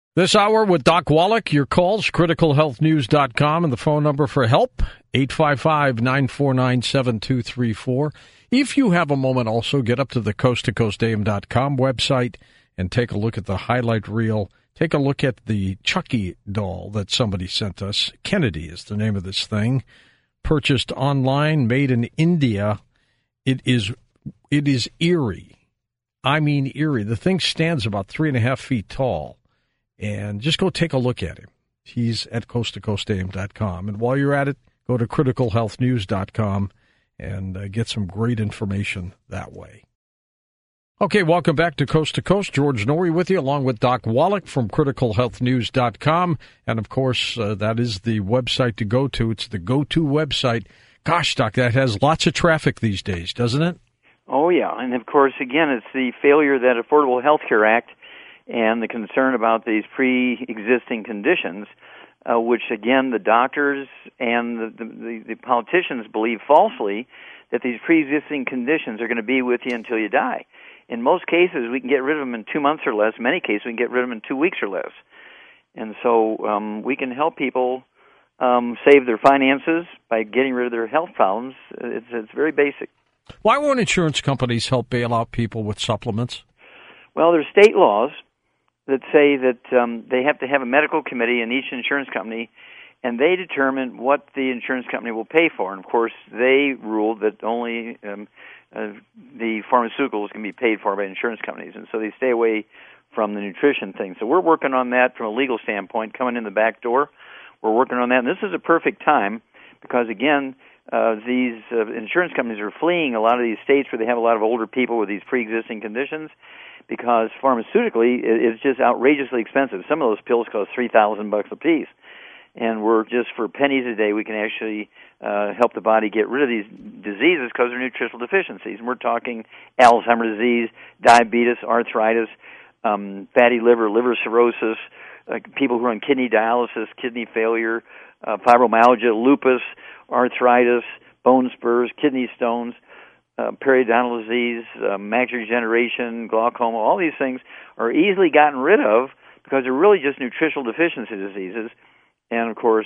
This hour with Doc Wallach, your calls, criticalhealthnews.com, and the phone number for help, 855-949-7234. If you have a moment, also get up to the coasttocoastam.com website and take a look at the highlight reel. Take a look at the Chucky doll that somebody sent us. Kennedy is the name of this thing. Purchased online, made in India. It is eerie. I mean eerie. The thing stands about 3.5 feet tall. And just go take a look at him. He's at coasttocoastam.com. And while you're at it, go to criticalhealthnews.com and get some great information that way. Okay, welcome back to Coast to Coast. George Noory with you, along with Doc Wallach from criticalhealthnews.com. And, of course, that is the website to go to. It's the go-to website. Gosh, Doc, that has lots of traffic these days, doesn't it? Oh, yeah. And, of course, again, it's the failure of that Affordable Health Care Act and the concern about these pre-existing conditions, which, again, the doctors and the politicians believe falsely that these pre-existing conditions are going to be with you until you die. In most cases, we can get rid of them in 2 months or less. In many cases, we can get rid of them in 2 weeks or less. And so we can help people save their finances by getting rid of their health problems. It's very basic. Why won't insurance companies help bail out people with supplements? Well, there's state laws that say that they have to have a medical committee in each insurance company, and they determine what the insurance company will pay for. And, of course, they rule that only the pharmaceuticals can be paid for by insurance companies, and so they stay away from the nutrition thing. So we're working on that from a legal standpoint, coming in the back door. We're working on that, and this is a perfect time because, again, these insurance companies are fleeing a lot of these states where they have a lot of older people with these pre-existing conditions, because pharmaceutically it's just outrageously expensive. Some of those pills cost $3,000 a piece, and we're just for pennies a day we can actually help the body get rid of these diseases because they're nutritional deficiencies. And we're talking Alzheimer's disease, diabetes, arthritis, fatty liver, liver cirrhosis, people who are on kidney dialysis, kidney failure, fibromyalgia, lupus, arthritis, bone spurs, kidney stones, periodontal disease, macular degeneration, glaucoma. All these things are easily gotten rid of because they're really just nutritional deficiency diseases. And, of course,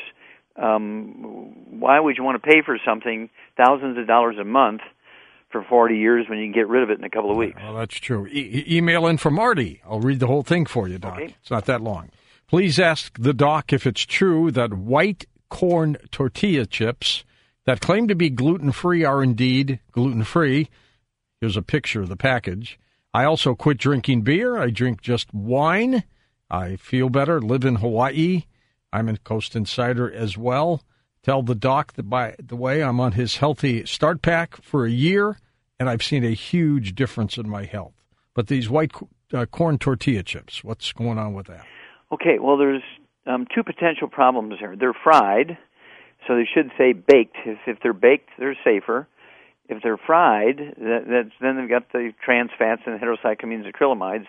why would you want to pay for something thousands of dollars a month for 40 years when you can get rid of it in a couple of weeks? Well, that's true. Email in for Marty. I'll read the whole thing for you, Doc. Okay. It's not that long. Please ask the doc if it's true that white corn tortilla chips that claim to be gluten-free are indeed gluten-free. Here's a picture of the package. I also quit drinking beer. I drink just wine. I feel better, live in Hawaii. I'm in Coast Insider as well. Tell the doc that, by the way, I'm on his Healthy Start Pack for a year, and I've seen a huge difference in my health. But these white corn tortilla chips, what's going on with that? Okay, well, there's two potential problems here. They're fried, so they should say baked. If they're baked, they're safer. If they're fried, then they've got the trans fats and heterocyclamines, acrylamides,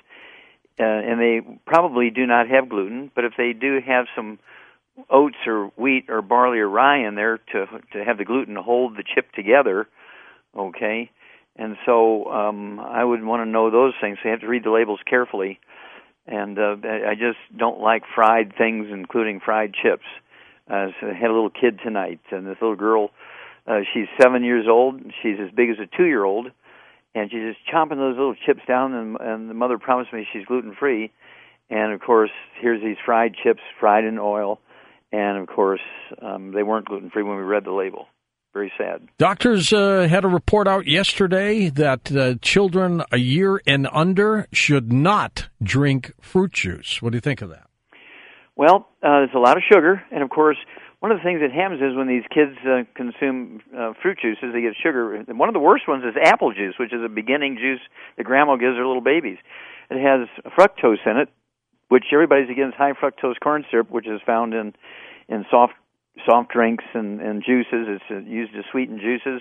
and they probably do not have gluten. But if they do have some oats or wheat or barley or rye in there to have the gluten hold the chip together, okay? And so I would want to know those things. So you have to read the labels carefully. And I just don't like fried things, including fried chips. So I had a little kid tonight, and this little girl, she's 7 years old. She's as big as a 2-year-old, and she's just chomping those little chips down, and the mother promised me she's gluten-free. And, of course, here's these fried chips, fried in oil, and, of course, they weren't gluten-free when we read the label. Very sad. Doctors had a report out yesterday that children a year and under should not drink fruit juice. What do you think of that? Well, there's a lot of sugar, and of course, one of the things that happens is when these kids consume fruit juices, they get sugar. And one of the worst ones is apple juice, which is a beginning juice that grandma gives her little babies. It has fructose in it, which everybody's against high fructose corn syrup, which is found in soft drinks and juices. It's used to sweeten juices,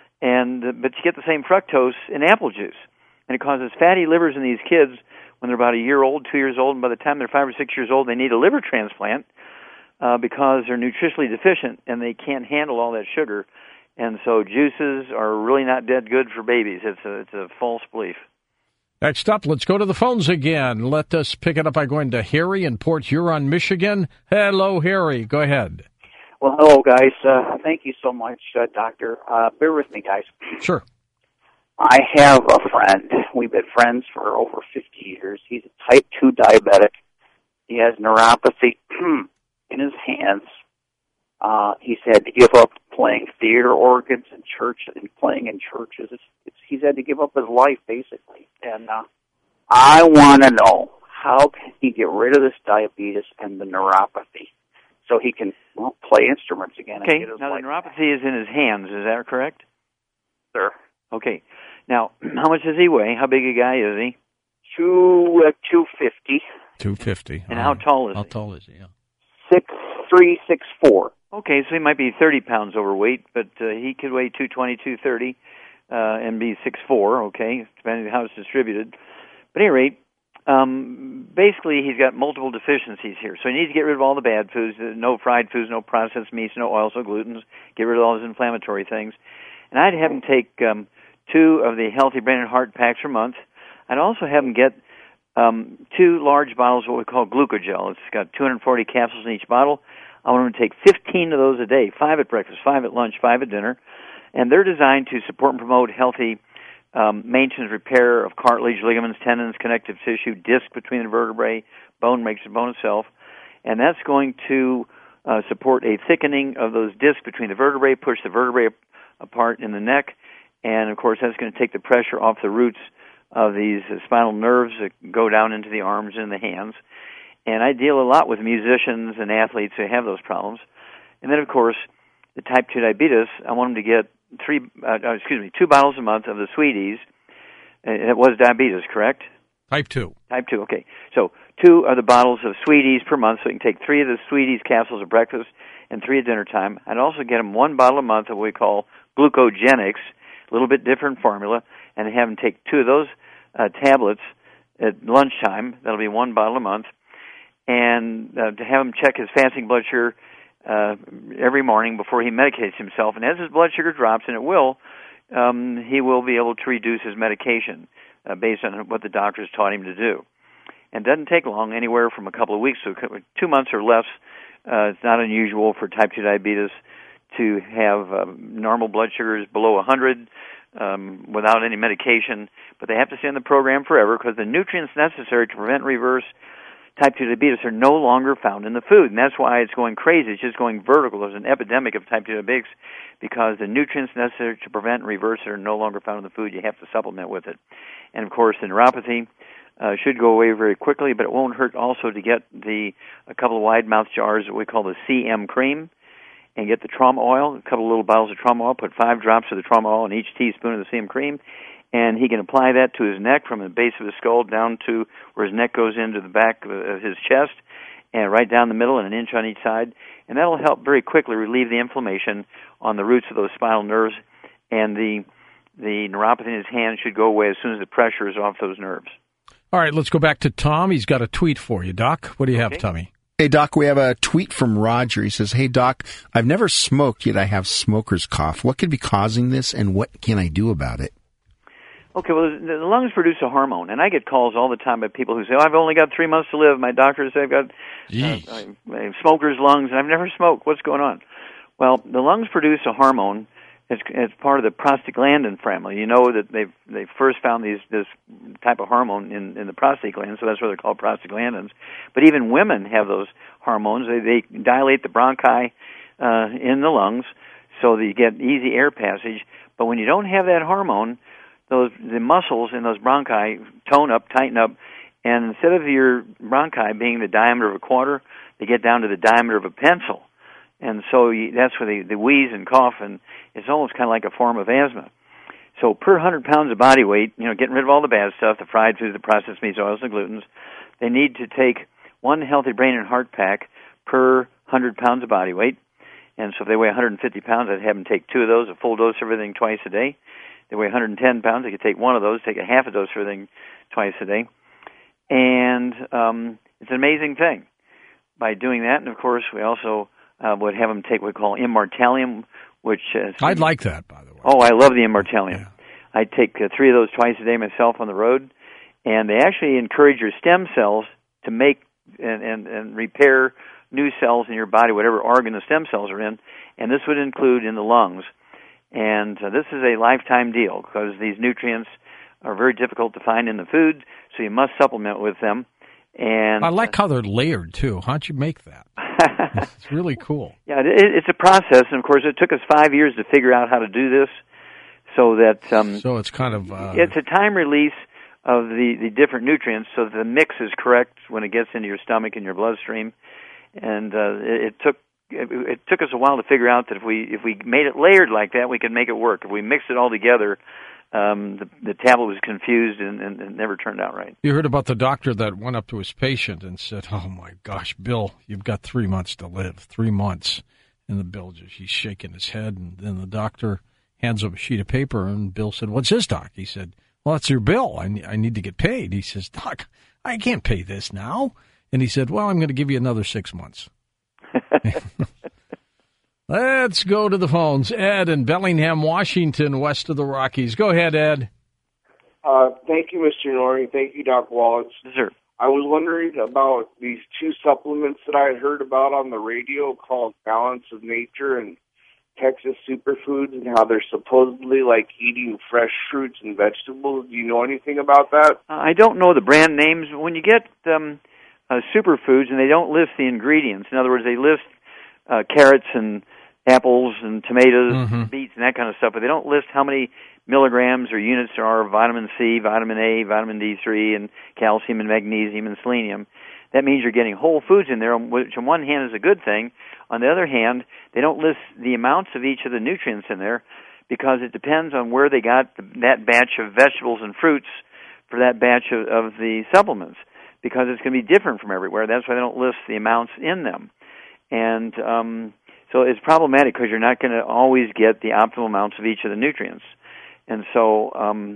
but you get the same fructose in apple juice, and it causes fatty livers in these kids when they're about a year old, 2 years old, and by the time they're 5 or 6 years old, they need a liver transplant because they're nutritionally deficient and they can't handle all that sugar. And so juices are really not that good for babies. It's a false belief. Next up, let's go to the phones again. Let us pick it up by going to Harry in Port Huron, Michigan. Hello, Harry. Go ahead. Well, hello, guys. Thank you so much, Doctor. Bear with me, guys. Sure. I have a friend. We've been friends for over 50 years. He's a type 2 diabetic. He has neuropathy in his hands. He's had to give up playing theater organs in church and playing in churches. He's had to give up his life, basically. And I want to know, how can he get rid of this diabetes and the neuropathy so he can play instruments again? Okay, and get his now life the neuropathy is in his hands, is that correct? Sir. Okay. Now, how much does he weigh? How big a guy is he? 250. 250. And how tall is he? How tall is he? Yeah. 6'3", 6'4". Okay, so he might be 30 pounds overweight, but he could weigh 220, 230, and be 6'4", okay, depending on how it's distributed. But at any rate, basically he's got multiple deficiencies here. So he needs to get rid of all the bad foods, no fried foods, no processed meats, no oils, no glutens, get rid of all those inflammatory things. And I'd have him take 2 of the Healthy Brain and Heart packs per month. I'd also have him get 2 large bottles of what we call glucogel. It's got 240 capsules in each bottle. I want him to take 15 of those a day, 5 at breakfast, 5 at lunch, 5 at dinner. And they're designed to support and promote healthy maintenance, repair of cartilage, ligaments, tendons, connective tissue, disc between the vertebrae, bone makes the bone itself. And that's going to support a thickening of those discs between the vertebrae, push the vertebrae apart in the neck. And, of course, that's going to take the pressure off the roots of these spinal nerves that go down into the arms and the hands. And I deal a lot with musicians and athletes who have those problems. And then, of course, the type 2 diabetes, I want them to get 2 bottles a month of the Sweeties. It was diabetes, correct? Type 2. Type 2, okay. So 2 of the bottles of Sweeties per month, so you can take 3 of the Sweeties capsules at breakfast and 3 at dinner time. I'd also get them 1 bottle a month of what we call glucogenics, a little bit different formula, and have them take 2 of those tablets at lunchtime. That'll be 1 bottle a month. And to have him check his fasting blood sugar every morning before he medicates himself. And as his blood sugar drops, and it will, he will be able to reduce his medication based on what the doctors taught him to do. And it doesn't take long, anywhere from a couple of weeks to 2 months or less. It's not unusual for type 2 diabetes to have normal blood sugars below 100 without any medication. But they have to stay in the program forever because the nutrients necessary to prevent and reverse type 2 diabetes are no longer found in the food, and that's why it's going crazy. It's just going vertical. There's an epidemic of type 2 diabetics because the nutrients necessary to prevent and reverse it are no longer found in the food. You have to supplement with it. And, of course, the neuropathy should go away very quickly, but it won't hurt also to get a couple of wide-mouth jars that we call the CM cream and get the trauma oil, a couple of little bottles of trauma oil, put 5 drops of the trauma oil in each teaspoon of the CM cream, and he can apply that to his neck from the base of his skull down to where his neck goes into the back of his chest, and right down the middle and an inch on each side. And that'll help very quickly relieve the inflammation on the roots of those spinal nerves, and the neuropathy in his hand should go away as soon as the pressure is off those nerves. All right, let's go back to Tom. He's got a tweet for you. Doc, what do you have, Tommy? Hey, Doc, we have a tweet from Roger. He says, hey, Doc, I've never smoked, yet I have smoker's cough. What could be causing this, and what can I do about it? Okay, well, the lungs produce a hormone, and I get calls all the time by people who say, I've only got 3 months to live. My doctor said I've got smoker's lungs, and I've never smoked. What's going on? Well, the lungs produce a hormone. It's part of the prostaglandin family. You know that they first found this type of hormone in the prostate gland, so that's why they're called prostaglandins. But even women have those hormones. They dilate the bronchi in the lungs, so that you get easy air passage. But when you don't have that hormone, the muscles in those bronchi tone up, tighten up, and instead of your bronchi being the diameter of a quarter, they get down to the diameter of a pencil. And so that's where they wheeze and cough, and it's almost kind of like a form of asthma. So per 100 pounds of body weight, getting rid of all the bad stuff, the fried foods, the processed meats, oils, and glutens, they need to take 1 Healthy Brain and Heart pack per 100 pounds of body weight. And so if they weigh 150 pounds, I'd have them take 2 of those, a full dose of everything twice a day. They weigh 110 pounds, they could take 1 of those, take a half a dose of everything twice a day. And it's an amazing thing. By doing that, and of course, we also would have them take what we call Immortalium, which I'd like that, by the way. Oh, I love the Immortalium. Yeah. I take 3 of those twice a day myself on the road, and they actually encourage your stem cells to make and repair new cells in your body, whatever organ the stem cells are in, and this would include in the lungs. And this is a lifetime deal because these nutrients are very difficult to find in the food, so you must supplement with them. And I like how they're layered, too. How'd you make that? It's really cool. Yeah, it's a process, and of course it took us 5 years to figure out how to do this so that... so it's kind of... it's a time release of the different nutrients so that the mix is correct when it gets into your stomach and your bloodstream. And it took us a while to figure out that if we made it layered like that, we could make it work. If we mixed it all together, the tablet was confused and it never turned out right. You heard about the doctor that went up to his patient and said, "Oh my gosh, Bill, you've got 3 months to live. 3 months." And the Bill he's shaking his head, and then the doctor hands him a sheet of paper, and Bill said, "What's this, Doc?" He said, "Well, that's your bill. I need to get paid." He says, "Doc, I can't pay this now." And he said, "Well, I'm going to give you another 6 months." Let's go to the phones. Ed in Bellingham, Washington, west of the Rockies. Go ahead, Ed. Thank you, Mr. Norrie. Thank you, Doc Wallace. Yes, sir. I was wondering about these two supplements that I had heard about on the radio called Balance of Nature and Texas Superfoods, and how they're supposedly like eating fresh fruits and vegetables. Do you know anything about that? I don't know the brand names. When you get superfoods and they don't list the ingredients, in other words, they list carrots and apples and tomatoes, beets and that kind of stuff, but they don't list how many milligrams or units there are of vitamin C, vitamin A, vitamin D3, and calcium and magnesium and selenium. That means you're getting whole foods in there, which on one hand is a good thing. On the other hand, they don't list the amounts of each of the nutrients in there because it depends on where they got that batch of vegetables and fruits for that batch of the supplements, because it's going to be different from everywhere. That's why they don't list the amounts in them. And so it's problematic because you're not going to always get the optimal amounts of each of the nutrients. And so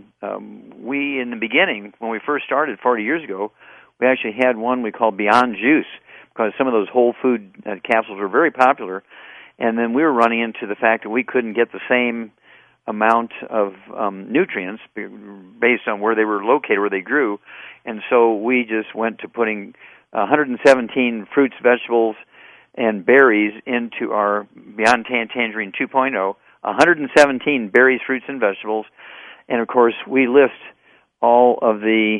we, in the beginning, when we first started 40 years ago, we actually had one we called Beyond Juice because some of those whole food capsules were very popular. And then we were running into the fact that we couldn't get the same amount of nutrients based on where they were located, where they grew. And so we just went to putting 117 fruits, vegetables, and berries into our Beyond Tangerine 2.0, 117 berries, fruits, and vegetables. And, of course, we list all of the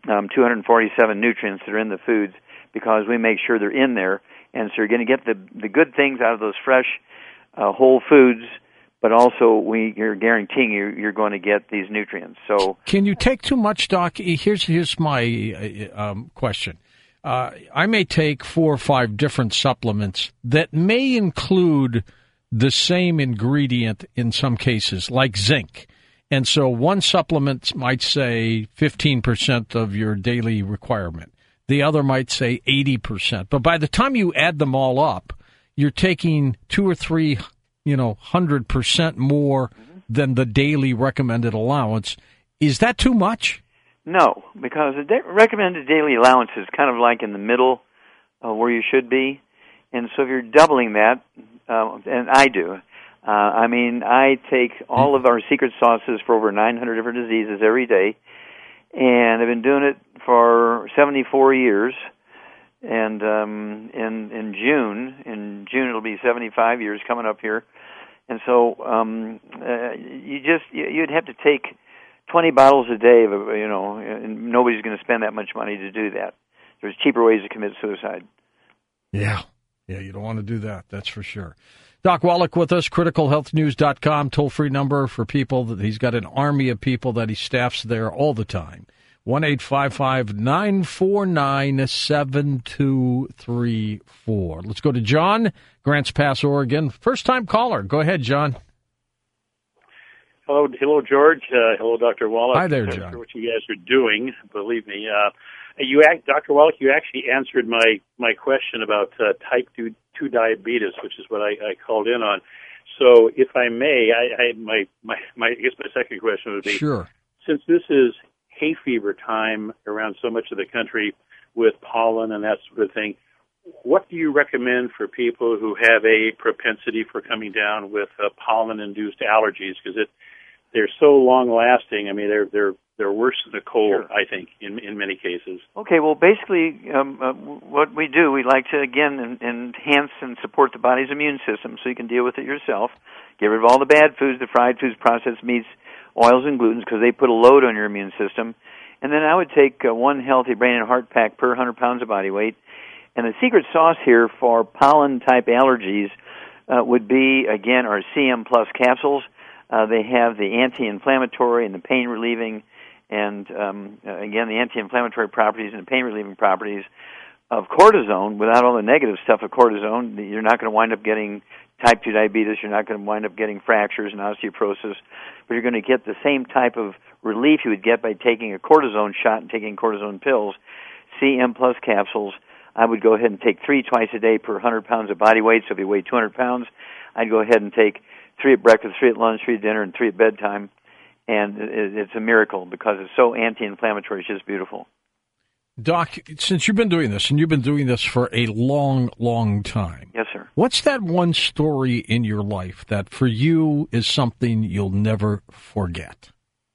247 nutrients that are in the foods because we make sure they're in there. And so you're going to get the good things out of those fresh, whole foods, but also you're guaranteeing you're going to get these nutrients. So, can you take too much, Doc? Here's my question. I may take 4 or 5 different supplements that may include the same ingredient in some cases, like zinc. And so one supplement might say 15% of your daily requirement. The other might say 80%. But by the time you add them all up, you're taking 2 or 3, 100% more than the daily recommended allowance. Is that too much? No, because the recommended daily allowance is kind of like in the middle of where you should be. And so if you're doubling that, and I do, I take all of our secret sauces for over 900 different diseases every day, and I've been doing it for 74 years. And in June it'll be 75 years coming up here. And so you'd have to take 20 bottles a day of, and nobody's going to spend that much money to do that. There's cheaper ways to commit suicide. Yeah, you don't want to do that, that's for sure. Doc Wallach with us, criticalhealthnews.com, toll-free number for people. That he's got an army of people that he staffs there all the time. 1-855-949-7234. Let's go to John, Grants Pass, Oregon. First-time caller. Go ahead, John. Hello, George. Hello, Dr. Wallach. Hi there, John. For what you guys are doing, believe me. Dr. Wallach, you actually answered my question about type 2 diabetes, which is what I called in on. So, if I may, I guess my second question would be: sure. Since this is hay fever time around so much of the country with pollen and that sort of thing, what do you recommend for people who have a propensity for coming down with pollen-induced allergies? Because they're so long-lasting. I mean, they're they're worse than a cold. Sure. I think in many cases. Okay, well, basically, what we do, we like to again enhance and support the body's immune system, so you can deal with it yourself. Get rid of all the bad foods, the fried foods, processed meats, oils, and glutens, because they put a load on your immune system. And then I would take one healthy brain and heart pack per 100 pounds of body weight. And the secret sauce here for pollen-type allergies would be, again, our CM Plus capsules. They have the anti-inflammatory and the pain-relieving and, again, the anti-inflammatory properties and the pain-relieving properties of cortisone. Without all the negative stuff of cortisone, you're not going to wind up getting type 2 diabetes, you're not going to wind up getting fractures and osteoporosis, but you're going to get the same type of relief you would get by taking a cortisone shot and taking cortisone pills. CM Plus capsules, I would go ahead and take 3 twice a day per 100 pounds of body weight, so if you weigh 200 pounds, I'd go ahead and take 3 at breakfast, 3 at lunch, 3 at dinner, and 3 at bedtime, and it's a miracle because it's so anti-inflammatory, it's just beautiful. Doc, since you've been doing this, and you've been doing this for a long, long time. Yes, sir. What's that one story in your life that for you is something you'll never forget?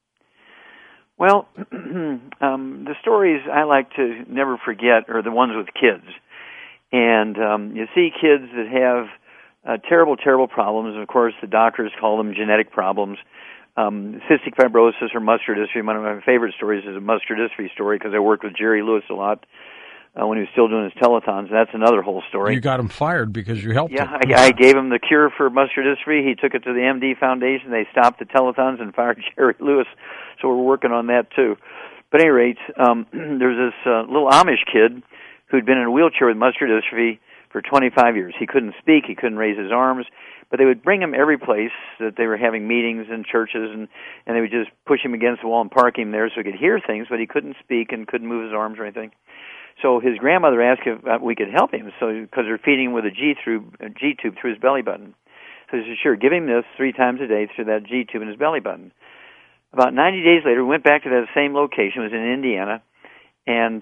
Well, the stories I like to never forget are the ones with kids. And you see kids that have terrible, terrible problems, and of course the doctors call them genetic problems. Cystic fibrosis or muscular dystrophy. One of my favorite stories is a muscular dystrophy story because I worked with Jerry Lewis a lot when he was still doing his telethons. That's another whole story. You got him fired because you helped him. Yeah, I gave him the cure for muscular dystrophy. He took it to the MD Foundation. They stopped the telethons and fired Jerry Lewis, so we're working on that too. But at any rate, there's this little Amish kid who'd been in a wheelchair with muscular dystrophy for 25 years. He couldn't speak. He couldn't raise his arms. But they would bring him every place that they were having meetings in churches, and they would just push him against the wall and park him there so he could hear things, but he couldn't speak and couldn't move his arms or anything. So his grandmother asked if we could help him, because they're feeding him with a G-tube through his belly button. So she said, sure, give him this 3 times a day through that G-tube in his belly button. About 90 days later, we went back to that same location. It was in Indiana, and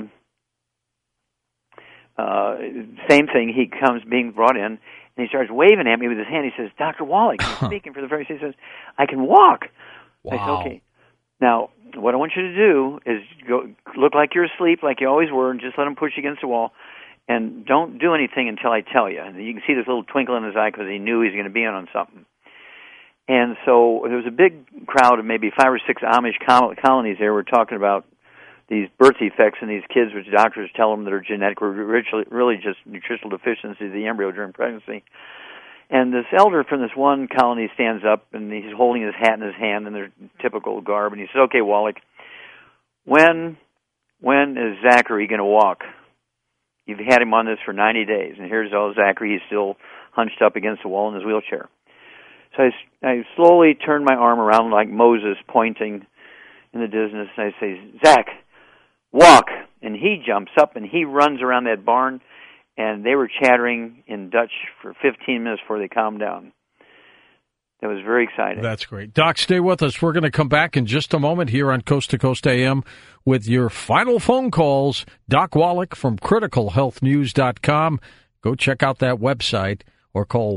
same thing. He comes being brought in, and he starts waving at me with his hand. He says, Dr. Wallach, he's speaking for the first time. He says, I can walk. Wow. I said, okay. Now, what I want you to do is go look like you're asleep, like you always were, and just let him push you against the wall. And don't do anything until I tell you. And you can see this little twinkle in his eye because he knew he was going to be in on something. And so there was a big crowd of maybe 5 or 6 Amish colonies there. We're talking about these birth defects in these kids, which doctors tell them that are genetic, or really just nutritional deficiencies of the embryo during pregnancy. And this elder from this one colony stands up, and he's holding his hat in his hand in their typical garb, and he says, okay, Wallach, when is Zachary going to walk? You've had him on this for 90 days, and here's old Zachary. He's still hunched up against the wall in his wheelchair. So I slowly turn my arm around like Moses pointing in the distance, and I say, Zach, walk. And he jumps up, and he runs around that barn, and they were chattering in Dutch for 15 minutes before they calmed down. That was very exciting. That's great. Doc, stay with us. We're going to come back in just a moment here on Coast to Coast AM with your final phone calls. Doc Wallach from criticalhealthnews.com. Go check out that website or call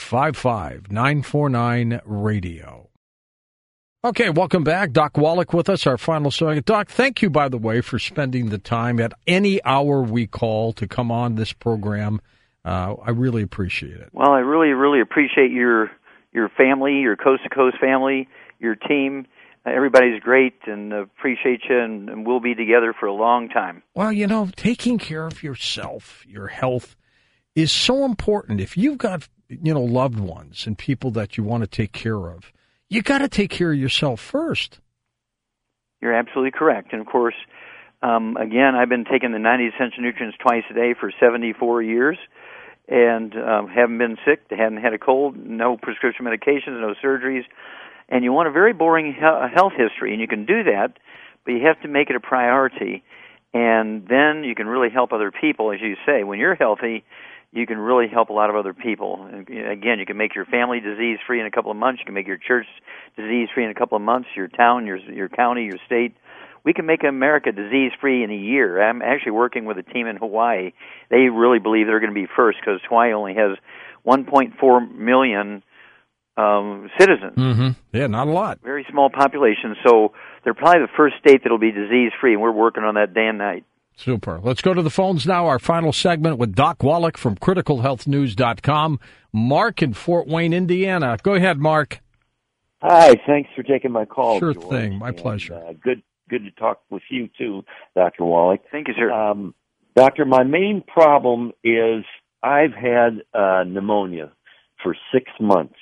1-855-949-RADIO. Okay, welcome back. Doc Wallach with us, our final segment. Doc, thank you, by the way, for spending the time at any hour we call to come on this program. I really appreciate it. Well, I really, really appreciate your family, your Coast to Coast family, your team. Everybody's great, and appreciate you, and we'll be together for a long time. Well, taking care of yourself, your health, is so important. If you've got, loved ones and people that you want to take care of, you got to take care of yourself first. You're absolutely correct. And, of course, again, I've been taking the 90 essential nutrients twice a day for 74 years and haven't been sick, haven't had a cold, no prescription medications, no surgeries. And you want a very boring health history, and you can do that, but you have to make it a priority. And then you can really help other people, as you say. When you're healthy, you can really help a lot of other people. And again, you can make your family disease-free in a couple of months. You can make your church disease-free in a couple of months, your town, your county, your state. We can make America disease-free in a year. I'm actually working with a team in Hawaii. They really believe they're going to be first because Hawaii only has 1.4 million citizens. Mm-hmm. Yeah, not a lot. Very small population. So they're probably the first state that'll be disease-free, and we're working on that day and night. Super. Let's go to the phones now. Our final segment with Doc Wallach from CriticalHealthNews.com. Mark in Fort Wayne, Indiana. Go ahead, Mark. Hi, thanks for taking my call. Sure George. thing. My pleasure. Good to talk with you too, Dr. Wallach. Thank you, sir. Doctor, my main problem is I've had pneumonia for 6 months,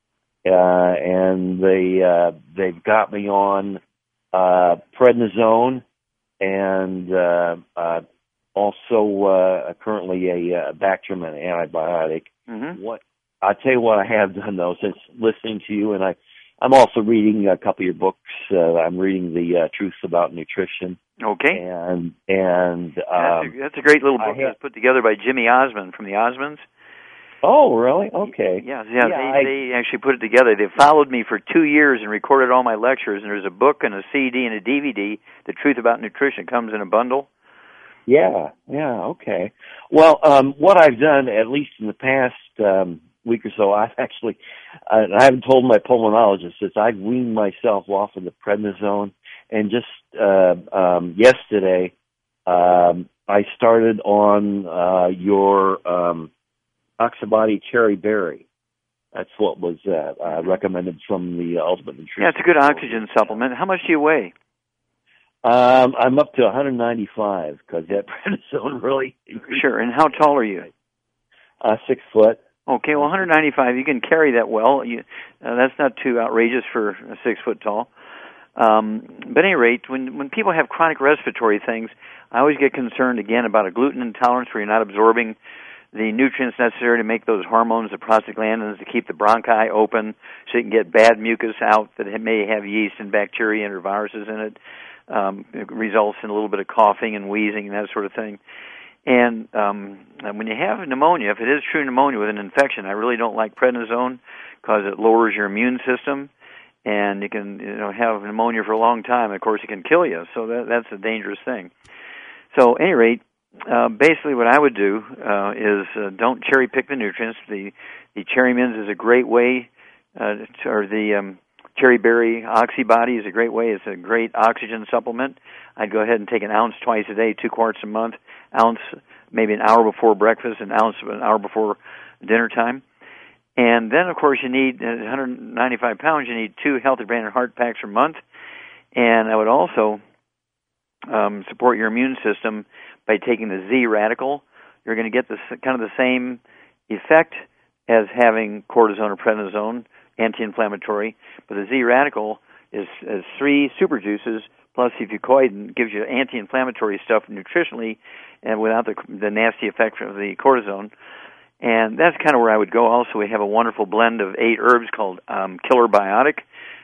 and they've got me on prednisone and also currently a Bactrim antibiotic. Mm-hmm. I tell you what I have done though since listening to you, and I'm also reading a couple of your books. I'm reading the Truth About Nutrition. Okay. And that's a great little book that's put together by Jimmy Osmond from the Osmonds. Oh, really? Okay. Yeah. They actually put it together. They followed me for 2 years and recorded all my lectures. And there's a book and a CD and a DVD. The Truth About Nutrition comes in a bundle. Yeah. Okay. Well, what I've done, at least in the past week or so, I've actually, I haven't told my pulmonologist this, I've weaned myself off of the prednisone, and just yesterday I started on your Oxybody Cherry Berry. That's what was recommended from the Ultimate Nutrition. Yeah, it's a good oxygen supplement. How much do you weigh? I'm up to 195 because that prednisone really... Sure, and how tall are you? 6 foot. Okay, well, 195, you can carry that well. That's not too outrageous for a 6 foot tall. But at any rate, when people have chronic respiratory things, I always get concerned again about a gluten intolerance where you're not absorbing the nutrients necessary to make those hormones, the prostaglandins, to keep the bronchi open so you can get bad mucus out that may have yeast and bacteria and or viruses in it. It results in a little bit of coughing and wheezing and that sort of thing. And when you have pneumonia, if it is true pneumonia with an infection, I really don't like prednisone because it lowers your immune system, and you can have pneumonia for a long time. Of course, it can kill you, so that's a dangerous thing. So, at any rate, basically what I would do is don't cherry pick the nutrients. The Cherry Mints is a great way, or the Cherry Berry Oxybody is a great way. It's a great oxygen supplement. I'd go ahead and take an ounce twice a day, 2 quarts a month, ounce maybe an hour before breakfast, an ounce an hour before dinner time. And then, of course, you need 195 pounds. You need 2 Healthy Brain and Heart packs per month. And I would also support your immune system by taking the Z Radical. You're going to get this kind of the same effect as having cortisone or prednisone, anti-inflammatory, but the Z Radical is 3 super juices plus fucoidan, gives you anti-inflammatory stuff nutritionally and without the nasty effect of the cortisone. And that's kind of where I would go. Also, we have a wonderful blend of 8 herbs called Killer Biotic.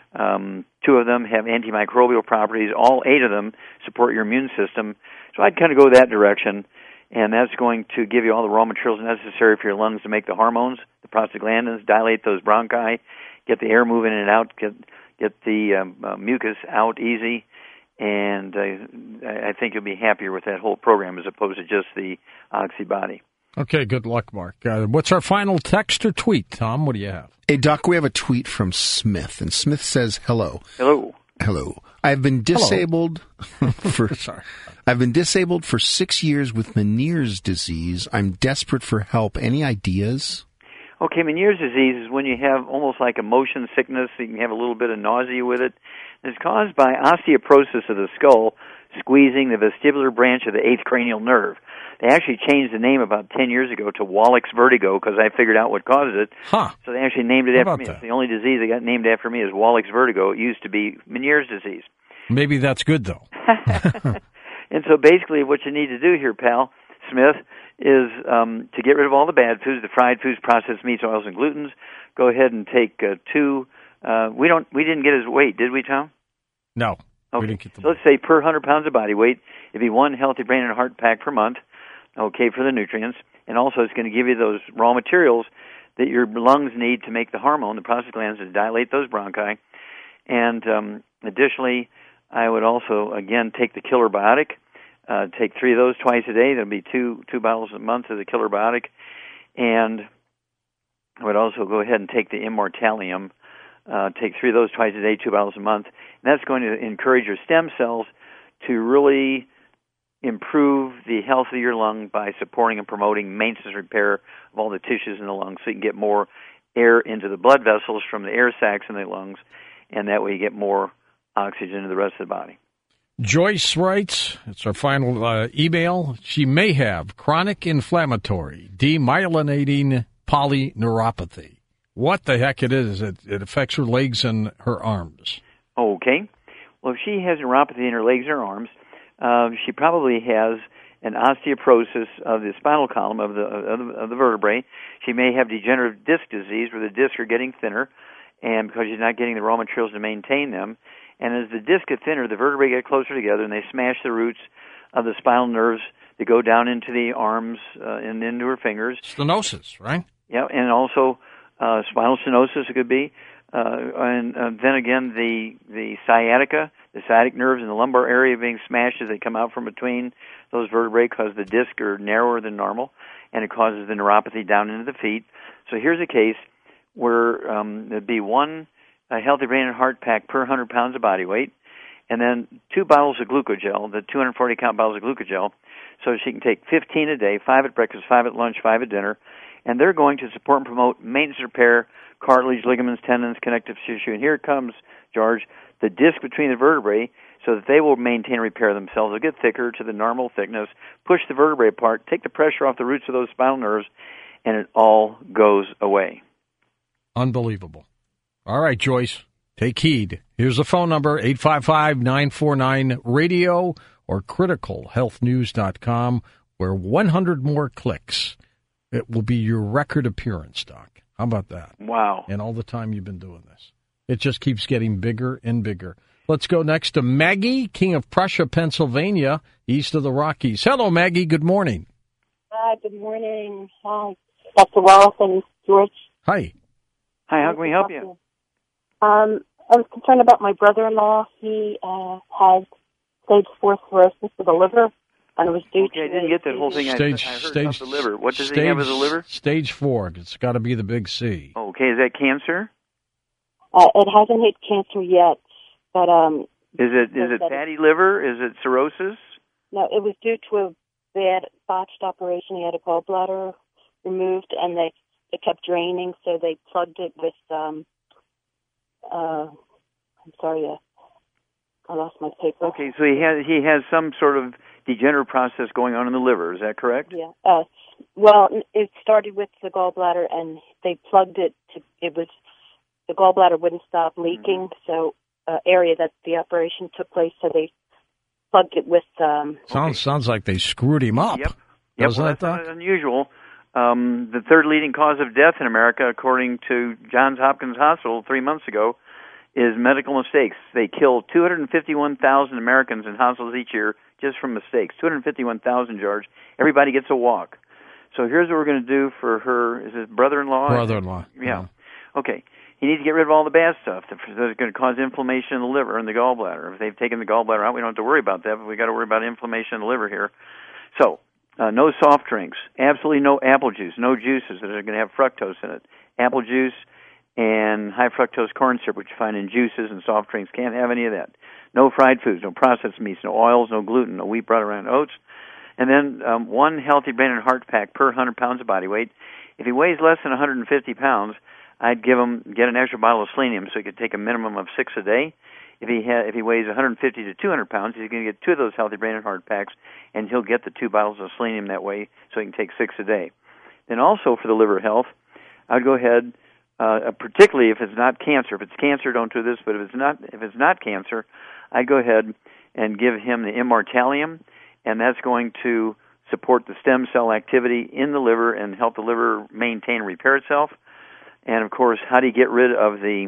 2 of them have antimicrobial properties. All 8 of them support your immune system. So I'd kind of go that direction, and that's going to give you all the raw materials necessary for your lungs to make the hormones, the prostaglandins, dilate those bronchi, get the air moving in and out, get the mucus out easy, and I think you'll be happier with that whole program as opposed to just the Oxybody. Okay, good luck, Mark. What's our final text or tweet, Tom? What do you have? Hey, Doc, we have a tweet from Smith, and Smith says, hello. Hello. I've been disabled I've been disabled for 6 years with Meniere's disease. I'm desperate for help. Any ideas? Okay, Meniere's disease is when you have almost like a motion sickness. You can have a little bit of nausea with it. It's caused by osteoporosis of the skull, squeezing the vestibular branch of the 8th cranial nerve. They actually changed the name about 10 years ago to Wallach's vertigo because I figured out what caused it. Huh. So they actually named it after me. That? It's the only disease that got named after me is Wallach's vertigo. It used to be Meniere's disease. Maybe that's good, though. And so basically what you need to do here, pal, Smith, is to get rid of all the bad foods, the fried foods, processed meats, oils, and glutens. Go ahead and take 2. We didn't get his weight, did we, Tom? No. Okay. We didn't get the so let's say per 100 pounds of body weight, it'd be 1 Healthy Brain and Heart pack per month, okay, for the nutrients. And also it's going to give you those raw materials that your lungs need to make the hormone, the prostaglandins, to dilate those bronchi. And additionally, I would also, again, take the Killer Biotic. Take 3 of those twice a day. There'll be 2 bottles a month of the Killer Biotic. And I would also go ahead and take the Immortalium, take 3 of those twice a day, 2 bottles a month, and that's going to encourage your stem cells to really improve the health of your lung by supporting and promoting maintenance and repair of all the tissues in the lungs, so you can get more air into the blood vessels from the air sacs in the lungs, and that way you get more oxygen to the rest of the body. Joyce writes, it's our final email, she may have chronic inflammatory demyelinating polyneuropathy. What the heck it is, it affects her legs and her arms. Okay. Well, if she has neuropathy in her legs or arms, she probably has an osteoporosis of the spinal column of the vertebrae. She may have degenerative disc disease where the discs are getting thinner, and because she's not getting the raw materials to maintain them. And as the discs get thinner, the vertebrae get closer together, and they smash the roots of the spinal nerves that go down into the arms and into her fingers. Stenosis, right? Yeah, and also spinal stenosis it could be. And then again, the sciatica, the sciatic nerves in the lumbar area being smashed as they come out from between those vertebrae because the discs are narrower than normal, and it causes the neuropathy down into the feet. So here's a case where there'd be one healthy brain and heart pack per 100 pounds of body weight, and then 2 bottles of glucogel, the 240-count bottles of glucogel, so she can take 15 a day, 5 at breakfast, 5 at lunch, 5 at dinner, and they're going to support and promote maintenance repair, cartilage, ligaments, tendons, connective tissue. And here comes, George, the disc between the vertebrae, so that they will maintain and repair themselves. They'll get thicker to the normal thickness, push the vertebrae apart, take the pressure off the roots of those spinal nerves, and it all goes away. Unbelievable. All right, Joyce, take heed. Here's the phone number, 855-949-RADIO or criticalhealthnews.com, where 100 more clicks. It will be your record appearance, Doc. How about that? Wow. And all the time you've been doing this. It just keeps getting bigger and bigger. Let's go next to Maggie, King of Prussia, Pennsylvania, east of the Rockies. Hello, Maggie. Good morning. Hi, good morning. Hi, Dr. Wallace and George. Hi. Hi, how can we help you? I was concerned about my brother-in-law. He had stage 4 cirrhosis of the liver, and it was due to... I didn't get that whole thing. I heard about the liver. What does he have with the liver? Stage 4. It's got to be the big C. Okay, is that cancer? It hasn't hit cancer yet, but... Is it fatty liver? Is it cirrhosis? No, it was due to a bad botched operation. He had a gallbladder removed, and it kept draining, so they plugged it with... I'm sorry, I lost my paper. Okay, so he has some sort of degenerative process going on in the liver. Is that correct? Yeah. Well, it started with the gallbladder, and they plugged it. The gallbladder wouldn't stop leaking, so area that the operation took place, so they plugged it with. Sounds like they screwed him up. Yep. Doesn't well, it? That's not unusual. The third leading cause of death in America, according to Johns Hopkins Hospital 3 months ago, is medical mistakes. They kill 251,000 Americans in hospitals each year just from mistakes. 251,000, George. Everybody gets a walk. So here's what we're going to do for her. Is it brother-in-law? Brother-in-law. Yeah. Okay. You need to get rid of all the bad stuff that's going to cause inflammation in the liver and the gallbladder. If they've taken the gallbladder out, we don't have to worry about that, but we've got to worry about inflammation in the liver here. So, no soft drinks, absolutely no apple juice, no juices that are going to have fructose in it. Apple juice and high fructose corn syrup, which you find in juices and soft drinks, can't have any of that. No fried foods, no processed meats, no oils, no gluten, no wheat, butter, and oats. And then one healthy brain and heart pack per 100 pounds of body weight. If he weighs less than 150 pounds, I'd get an extra bottle of selenium so he could take a minimum of 6 a day. If he weighs 150 to 200 pounds, he's going to get 2 of those healthy brain and heart packs, and he'll get the 2 bottles of selenium that way, so he can take 6 a day. Then also for the liver health, I'd go ahead, particularly if it's not cancer. If it's cancer, don't do this. But if it's not cancer, I'd go ahead and give him the Immortalium, and that's going to support the stem cell activity in the liver and help the liver maintain and repair itself. And of course, how do you get rid of the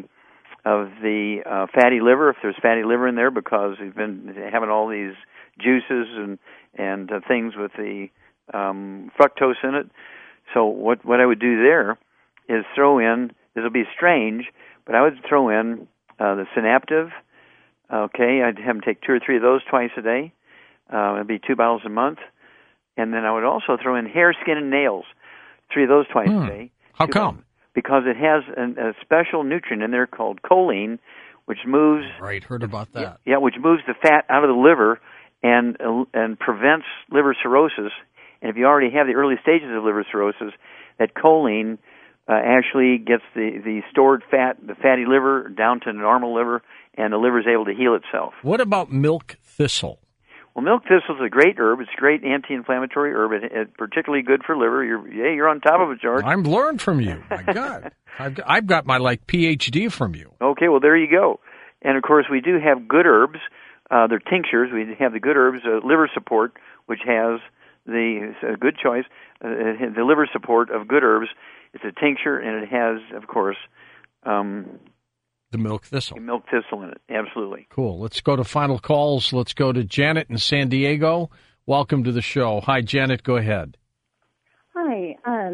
fatty liver, if there's fatty liver in there, because we've been having all these juices and things with the fructose in it. So what I would do there is throw in, this will be strange, but I would throw in the Synaptive. Okay, I'd have him take 2 or 3 of those twice a day. It'd be 2 bottles a month. And then I would also throw in hair, skin, and nails, 3 of those twice a day. How come? because it has a special nutrient in there called choline, which moves. Right, heard about that. Yeah, which moves the fat out of the liver and prevents liver cirrhosis. And if you already have the early stages of liver cirrhosis, that choline actually gets the stored fat, the fatty liver, down to normal liver, and the liver is able to heal itself. What about milk thistle? Well, milk thistle is a great herb. It's a great anti-inflammatory herb. It's particularly good for liver. You're on top of it, George. I'm learned from you. My God. I've got my PhD from you. Okay, well, there you go. And, of course, we do have good herbs. They're tinctures. We have the good herbs, liver support, which has a good choice. The liver support of good herbs. It's a tincture, and it has, of course, the milk thistle. Milk thistle in it, absolutely. Cool. Let's go to final calls. Let's go to Janet in San Diego. Welcome to the show. Hi, Janet. Go ahead. Hi.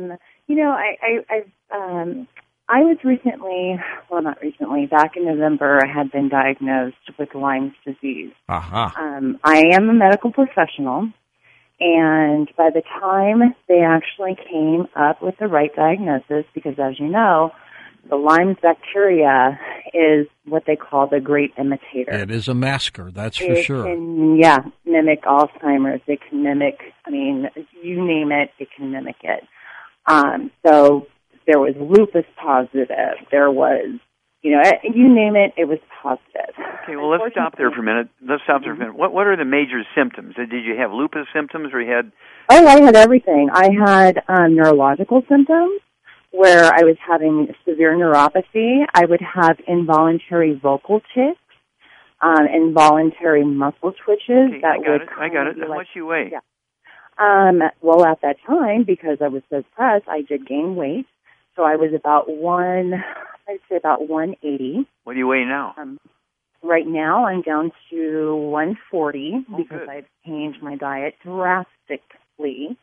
I was recently, not recently, back in November, I had been diagnosed with Lyme's disease. Uh-huh. I am a medical professional, and by the time they actually came up with the right diagnosis, because as you know, the Lyme's bacteria is what they call the great imitator. It is a masker, that's for sure. It can, mimic Alzheimer's. It can mimic, you name it, it can mimic it. So there was lupus positive. There was, you name it, it was positive. Okay, well, let's stop there for a minute. What are the major symptoms? Did you have lupus symptoms, or you had... Oh, I had everything. I had neurological symptoms, where I was having severe neuropathy. I would have involuntary vocal tics, involuntary muscle twitches. Okay, I got it. How much you weigh? Yeah. Well, at that time, because I was so depressed, I did gain weight. So I was about 180. What do you weigh now? Right now, I'm down to 140 because I've changed my diet drastically.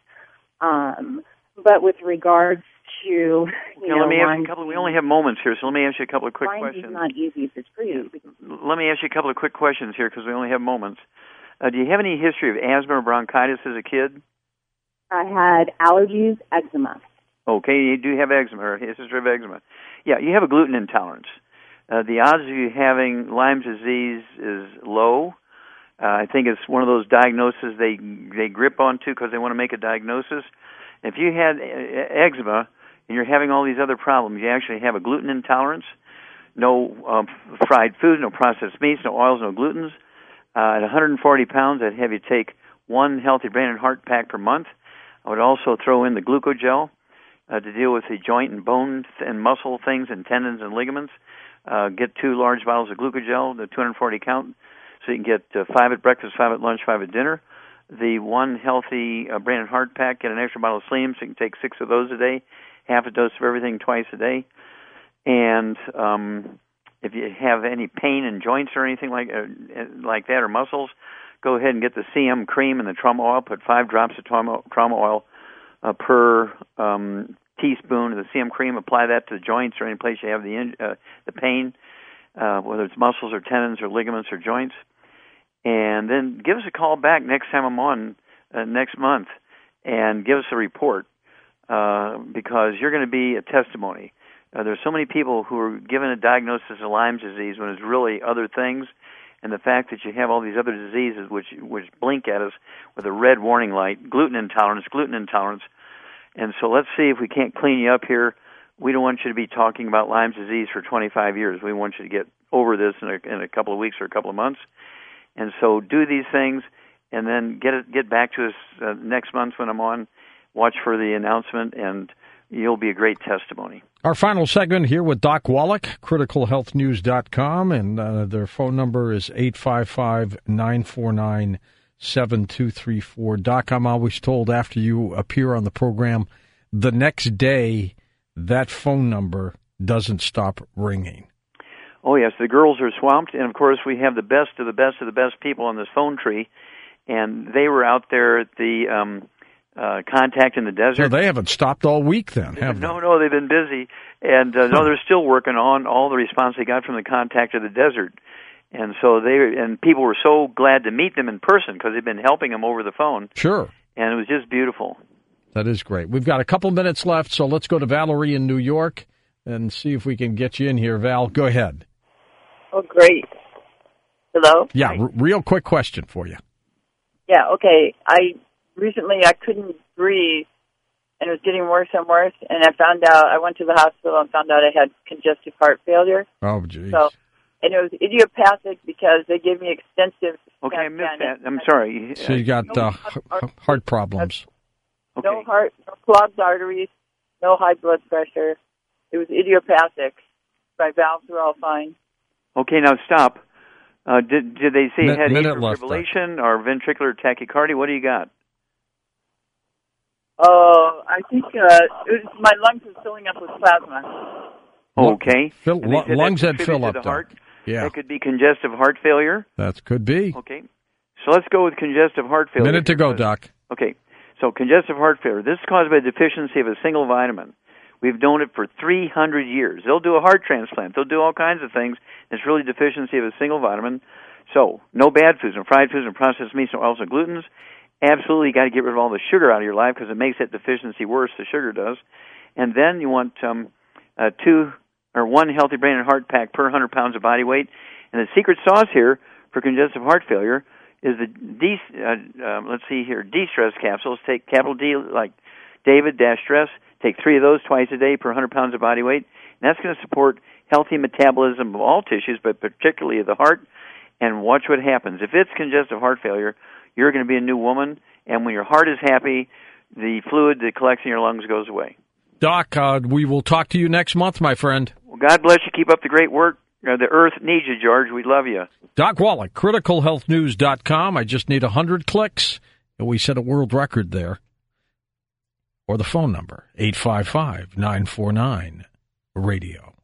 But with regards to, let me ask you a couple. We only have moments here, so let me ask you a couple of quick questions. It's not easy if it's for you. Let me ask you a couple of quick questions here because we only have moments. Do you have any history of asthma or bronchitis as a kid? I had allergies, eczema. Okay, you do have eczema, or history of eczema. Yeah, you have a gluten intolerance. The odds of you having Lyme's disease is low. I think it's one of those diagnoses they grip onto because they want to make a diagnosis. If you had eczema and you're having all these other problems, you actually have a gluten intolerance. No fried food, no processed meats, no oils, no glutens. At 140 pounds, I'd have you take one Healthy Brain and Heart pack per month. I would also throw in the glucogel to deal with the joint and bone and muscle things and tendons and ligaments. Get 2 large bottles of glucogel, the 240 count, so you can get 5 at breakfast, 5 at lunch, 5 at dinner. The one Healthy Brain and Heart pack, get an extra bottle of Selenium, so you can take 6 of those a day, half a dose of everything twice a day. And if you have any pain in joints or anything like that or muscles, go ahead and get the CM cream and the trauma oil. Put 5 drops of trauma oil per teaspoon of the CM cream. Apply that to the joints or any place you have the pain, whether it's muscles or tendons or ligaments or joints. And then give us a call back next time I'm on next month and give us a report because you're going to be a testimony. There's so many people who are given a diagnosis of Lyme's disease when it's really other things, and the fact that you have all these other diseases which blink at us with a red warning light, gluten intolerance. And so let's see if we can't clean you up here. We don't want you to be talking about Lyme's disease for 25 years. We want you to get over this in a couple of weeks or a couple of months. And so do these things, and then get back to us next month when I'm on. Watch for the announcement, and you'll be a great testimony. Our final segment here with Doc Wallach, criticalhealthnews.com, and their phone number is 855-949-7234. Doc, I'm always told after you appear on the program, the next day, that phone number doesn't stop ringing. Oh, yes, the girls are swamped, and of course we have the best of the best of the best people on this phone tree, and they were out there at the Contact in the Desert. So they haven't stopped all week then, have they? No, they've been busy, and no, they're still working on all the response they got from the Contact of the Desert, and so people were so glad to meet them in person because they've been helping them over the phone. Sure. And it was just beautiful. That is great. We've got a couple minutes left, so let's go to Valerie in New York. and see if we can get you in here. Val, go ahead. Oh, great. Hello? Yeah, real quick question for you. Yeah, okay. Recently I couldn't breathe, and it was getting worse and worse, and I went to the hospital and found out I had congestive heart failure. Oh, geez. So, and it was idiopathic because they gave me extensive... Okay, I missed that. I'm sorry. So you got heart problems. Okay. No heart, no clogged arteries, no high blood pressure. It was idiopathic. My valves were all fine. Okay, now stop. Did they say you had atrial left, fibrillation or ventricular tachycardia? What do you got? Oh, I think my lungs were filling up with plasma. Okay. Lungs had fill up, heart. Yeah. That could be congestive heart failure. That could be. Okay. So let's go with congestive heart failure. Minute to go, Doc. Okay. So congestive heart failure. This is caused by a deficiency of a single vitamin. We've known it for 300 years. They'll do a heart transplant. They'll do all kinds of things. It's really deficiency of a single vitamin. So no bad foods, no fried foods, no processed meats, no oils, no glutens. Absolutely got to get rid of all the sugar out of your life because it makes that deficiency worse, the sugar does. And then you want 1 healthy brain and heart pack per 100 pounds of body weight. And the secret sauce here for congestive heart failure is the D-stress capsules. Take capital D like David -stress. Take 3 of those twice a day per 100 pounds of body weight. And that's going to support healthy metabolism of all tissues, but particularly of the heart. And watch what happens. If it's congestive heart failure, you're going to be a new woman. And when your heart is happy, the fluid that collects in your lungs goes away. Doc, we will talk to you next month, my friend. Well, God bless you. Keep up the great work. The earth needs you, George. We love you. Doc Wallach, criticalhealthnews.com. I just need 100 clicks, and we set a world record there. Or the phone number, 855-949-RADIO.